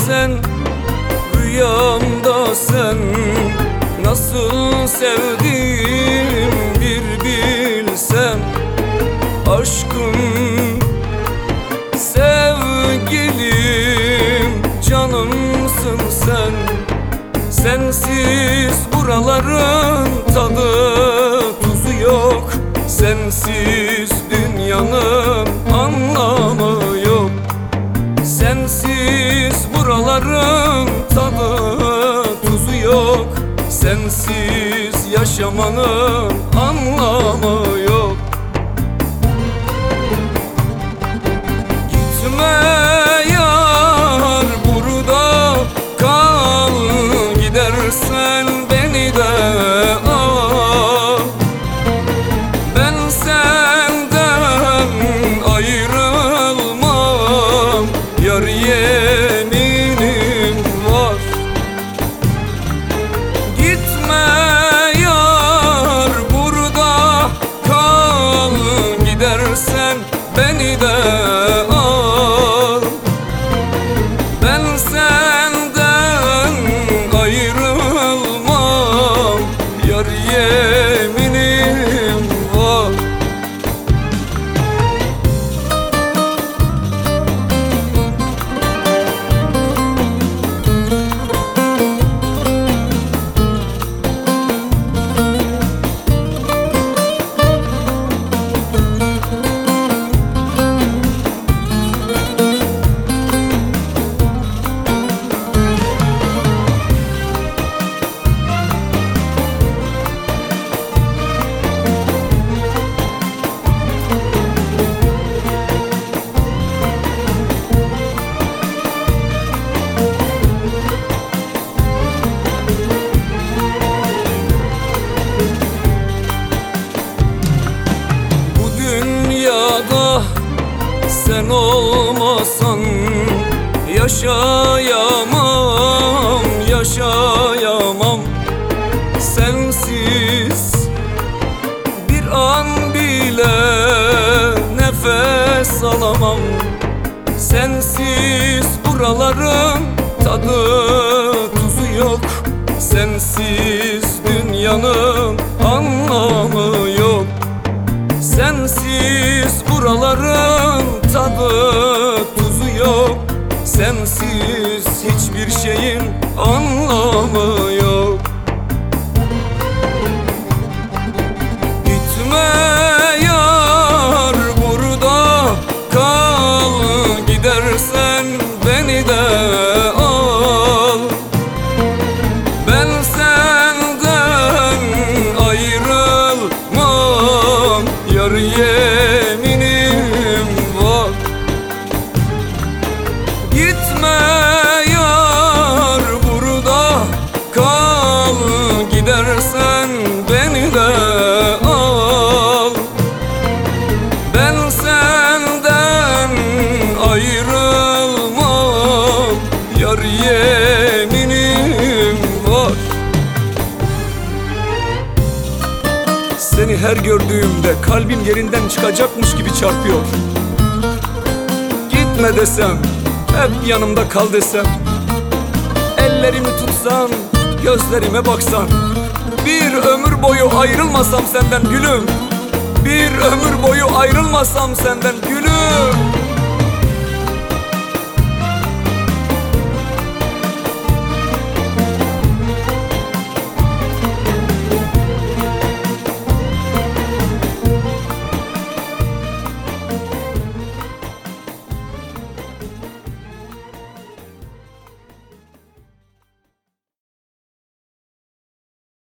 sen, rüyamda sen. Nasıl sevdim bir bilsen. Aşkım, sevgilim, canımsın sen. Sensiz buraların tadı tuzu yok. Sensiz dünyanın anlamı yok. Sensiz buraların tadı tuzu yok. Sensiz yaşamanın anlamı yok. Gitme yar, burada kal. Gidersen beni de al. Ben senden ayrılmam, yar yeminim var. Gitme yar, burada kal. Gidersen beni de al. Ben senden ayrılmam, yar yeminim var. Sen olmasan yaşayamam, yaşayamam. Sensiz bir an bile nefes alamam. Sensiz buraların tadı tuzu yok. Sensiz dünyanın anlamı yok. Sensiz buraların tadı tuzu yok. Sensiz hiçbir şeyin anlamı yok. Gitme yar, burada kal. Gidersen beni de al. Ben senden ayrılmam, yar yeminim var. Gitme yar, burada kal. Gidersen beni de al. Ben senden ayrılmam, yar yeminim var. Seni her gördüğümde kalbim yerinden çıkacakmış gibi çarpıyor. Gitme desem, hep yanımda kal desem. Ellerimi tutsan, gözlerime baksan. Bir ömür boyu ayrılmasam senden gülüm. Bir ömür boyu ayrılmasam senden gülüm.